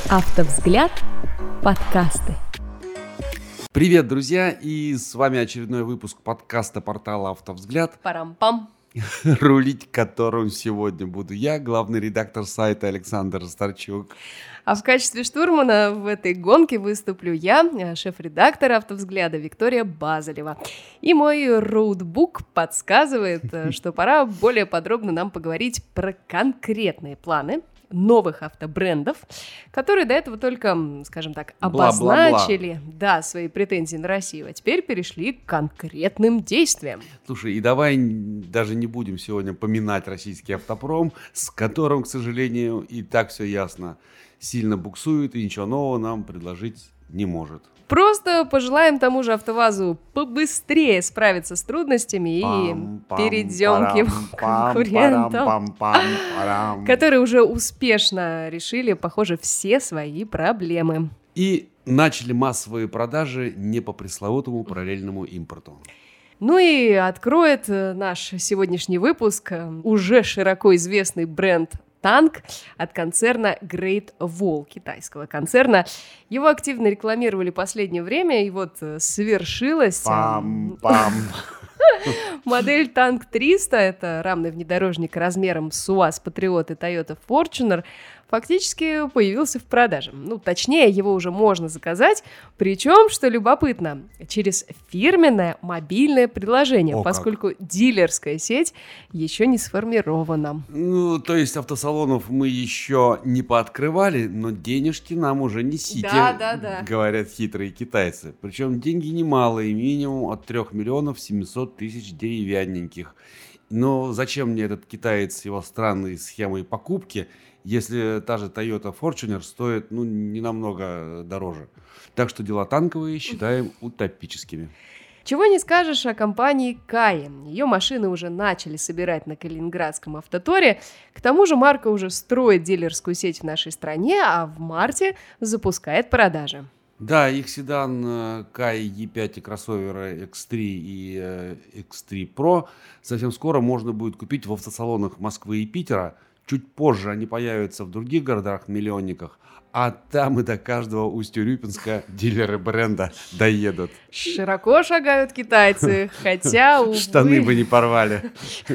Автовзгляд. Подкасты. Привет, друзья! И с вами очередной выпуск подкаста портала «Автовзгляд», Парам-пам. рулить которым сегодня буду я, главный редактор сайта Александр Старчук. А в качестве штурмана в этой гонке выступлю я, шеф-редактор «Автовзгляда» Виктория Базалева. И мой роутбук подсказывает, что пора более подробно нам поговорить про конкретные планы новых автобрендов, которые до этого только, скажем так, обозначили свои претензии на Россию, а теперь перешли к конкретным действиям. Слушай, и давай даже не будем сегодня поминать российский автопром, с которым, к сожалению, и так все ясно, сильно буксует и ничего нового нам предложить не может. Просто пожелаем тому же АвтоВАЗу побыстрее справиться с трудностями и перейдем к его конкурентам, которые уже успешно решили, похоже, все свои проблемы. И начали массовые продажи не по пресловутому параллельному импорту. Ну и откроет наш сегодняшний выпуск уже широко известный бренд Танк от концерна Great Wall, китайского концерна. Его активно рекламировали в последнее время, и вот свершилось. Модель Танк 300, это рамный внедорожник размером с УАЗ Patriot и Toyota Fortuner, фактически появился в продаже. Ну, точнее, его уже можно заказать, причем, что любопытно, через фирменное мобильное приложение, поскольку дилерская сеть еще не сформирована. Ну, то есть автосалонов мы еще не пооткрывали, но денежки нам уже несите, говорят хитрые китайцы. Причем деньги немалые, минимум от 3 миллионов 700 тысяч деревянненьких. Но зачем мне этот китаец с его странной схемой покупки, если та же Toyota Fortuner стоит, не намного дороже. Так что дела танковые считаем утопическими. Чего не скажешь о компании Кая. Ее машины уже начали собирать на Калининградском автоторе. К тому же марка уже строит дилерскую сеть в нашей стране, а в марте запускает продажи. Да, их седан Kai E5 и кроссоверы X3 и X3 Pro совсем скоро можно будет купить в автосалонах Москвы и Питера. Чуть позже они появятся в других городах-миллионниках, а там и до каждого Усть-Урюпинска дилеры бренда доедут. Широко шагают китайцы, хотя, увы... Штаны бы не порвали.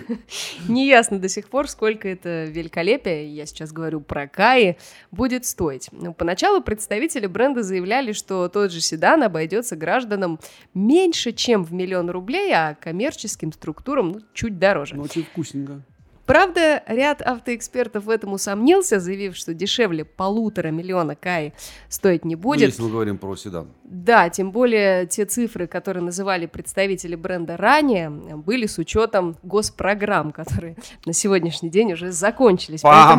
Неясно до сих пор, сколько это великолепие, я сейчас говорю про Каи, будет стоить. Поначалу представители бренда заявляли, что тот же седан обойдется гражданам меньше, чем в 1 000 000 рублей, а коммерческим структурам чуть дороже. Очень вкусненько. Правда, ряд автоэкспертов в этом усомнился, заявив, что дешевле 1,5 миллиона Каи стоить не будет. Если мы говорим про седан. Да, тем более те цифры, которые называли представители бренда ранее, были с учетом госпрограмм, которые на сегодняшний день уже закончились.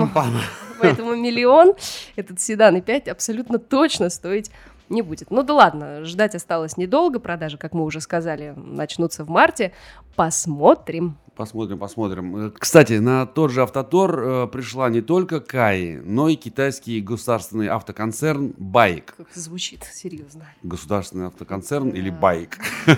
Поэтому миллион этот седан E5 абсолютно точно стоить не будет. Ну да ладно, ждать осталось недолго, продажи, как мы уже сказали, начнутся в марте. Посмотрим. Посмотрим. Кстати, на тот же автотор пришла не только Каи, но и китайский государственный автоконцерн Байк. Как звучит серьезно. Государственный автоконцерн или Байк.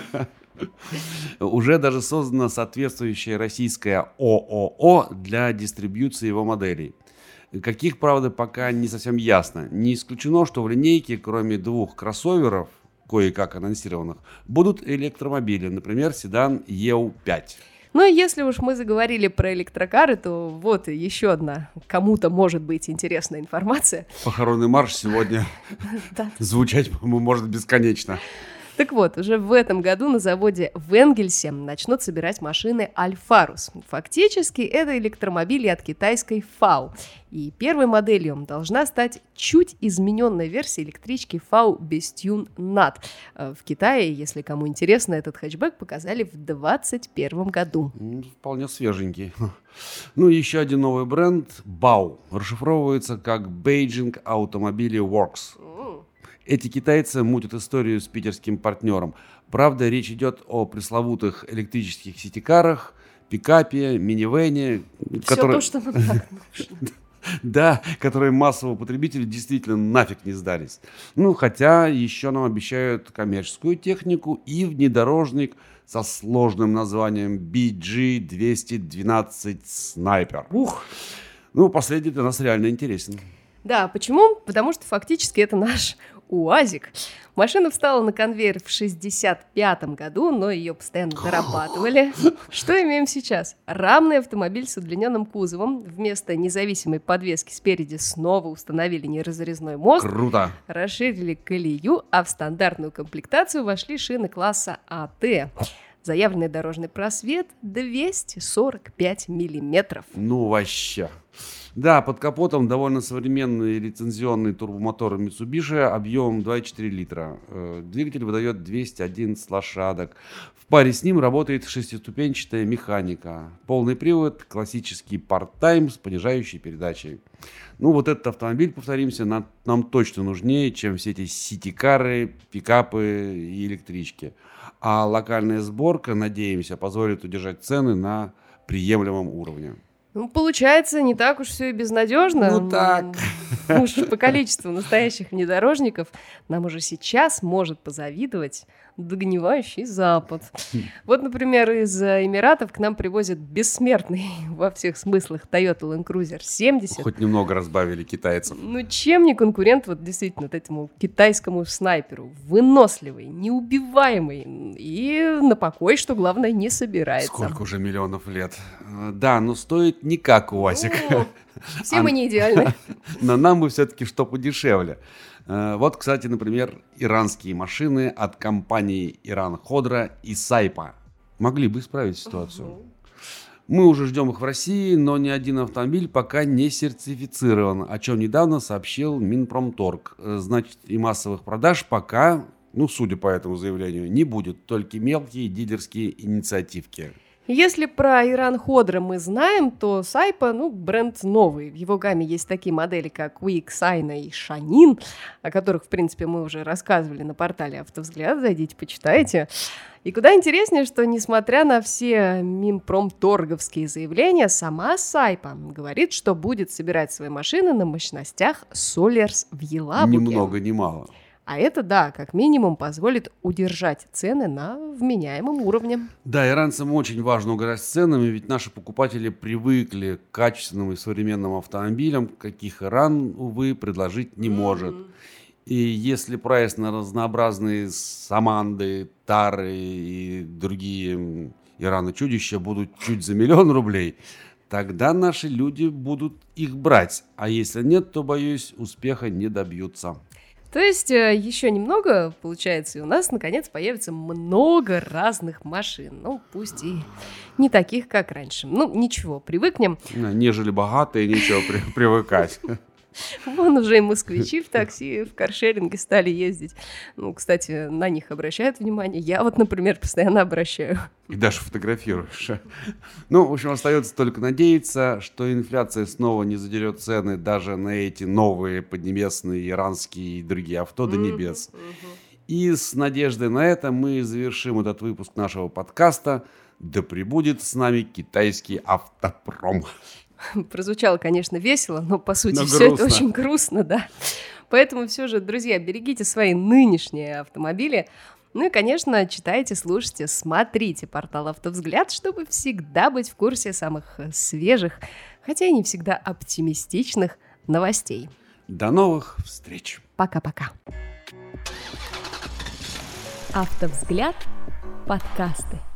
Уже даже создана соответствующая российская ООО для дистрибьюции его моделей. Каких, правда, пока не совсем ясно. Не исключено, что в линейке, кроме 2 кроссоверов, кое-как анонсированных, будут электромобили, например, седан EU5. Ну и если уж мы заговорили про электрокары, то вот еще одна кому-то может быть интересная информация. Похоронный марш сегодня звучать, по-моему, может бесконечно. Так вот, уже в этом году на заводе в Энгельсе начнут собирать машины Альфарус. Фактически это электромобили от китайской FAW. И первой моделью должна стать чуть измененная версия электрички FAW Bestune NAT. В Китае, если кому интересно, этот хэтчбэк показали в 2021 году. Вполне свеженький. Ну и еще один новый бренд BAW. Расшифровывается как Beijing Automobile Works. Эти китайцы мутят историю с питерским партнером. Правда, речь идет о пресловутых электрических ситикарах, пикапе, минивэне. Все то, что нам так нужно. Да, которые массовому потребителю действительно нафиг не сдались. Хотя еще нам обещают коммерческую технику и внедорожник со сложным названием BG212 Sniper. Последний для нас реально интересен. Да, почему? Потому что фактически это наш УАЗик. Машина встала на конвейер в 1965 году, но ее постоянно дорабатывали. Что имеем сейчас? Рамный автомобиль с удлиненным кузовом. Вместо независимой подвески спереди снова установили неразрезной мост. Круто! Расширили колею, а в стандартную комплектацию вошли шины класса АТ. Заявленный дорожный просвет 245 миллиметров. Ну, вообще. Да, под капотом довольно современный лицензионный турбомотор Mitsubishi объемом 2,4 литра. Двигатель выдает 211 лошадок. В паре с ним работает шестиступенчатая механика. Полный привод, классический парт-тайм с понижающей передачей. Ну, вот этот автомобиль, повторимся, нам точно нужнее, чем все эти сити-кары, пикапы и электрички. А локальная сборка, надеемся, позволит удержать цены на приемлемом уровне. Ну, получается, не так уж все и безнадежно. Ну так. Уж по количеству настоящих внедорожников нам уже сейчас может позавидовать догнивающий Запад. Вот, например, из Эмиратов к нам привозят бессмертный во всех смыслах Toyota Land Cruiser 70. Хоть немного разбавили китайцев. Ну, чем не конкурент вот действительно вот этому китайскому снайперу? Выносливый, неубиваемый и на покой, что главное, не собирается. Сколько уже миллионов лет. Да, но стоит не как УАЗик. Все мы не идеальны. Но нам бы все-таки что подешевле. Вот, кстати, например, иранские машины от компаний Иран Ходра и Сайпа могли бы исправить ситуацию. Мы уже ждем их в России, но ни один автомобиль пока не сертифицирован, о чем недавно сообщил Минпромторг. Значит, и массовых продаж пока, судя по этому заявлению, не будет, только мелкие дилерские инициативки. Если про Иран Ходра мы знаем, то Сайпа, бренд новый. В его гамме есть такие модели, как Уик, Сайна и Шанин, о которых, в принципе, мы уже рассказывали на портале «Автовзгляд». Зайдите, почитайте. И куда интереснее, что, несмотря на все минпромторговские заявления, сама Сайпа говорит, что будет собирать свои машины на мощностях Солярс в Елабуге. Ни много ни мало. А это, да, как минимум позволит удержать цены на вменяемом уровне. Да, иранцам очень важно угорать с ценами, ведь наши покупатели привыкли к качественным и современным автомобилям, каких Иран, увы, предложить не может. И если прайс на разнообразные Саманды, Тары и другие Ираны-чудища будут чуть за 1 000 000 рублей, тогда наши люди будут их брать. А если нет, то, боюсь, успеха не добьются. То есть еще немного, получается, и у нас наконец появится много разных машин. Пусть и не таких, как раньше. Ничего, привыкнем. Нежели богатые, нечего привыкать. Вон уже и москвичи в такси, в каршеринге стали ездить. Кстати, на них обращают внимание. Я вот, например, постоянно обращаю. И даже фотографируешь. В общем, остается только надеяться, что инфляция снова не задерет цены даже на эти новые поднебесные иранские и другие авто до небес. И с надеждой на это мы завершим этот выпуск нашего подкаста. Да пребудет с нами китайский автопром. Прозвучало, конечно, весело, но по сути все это очень грустно, да. Поэтому все же, друзья, берегите свои нынешние автомобили. И, конечно, читайте, слушайте, смотрите портал «Автовзгляд», чтобы всегда быть в курсе самых свежих, хотя и не всегда оптимистичных новостей. До новых встреч. Пока-пока. «Автовзгляд» подкасты.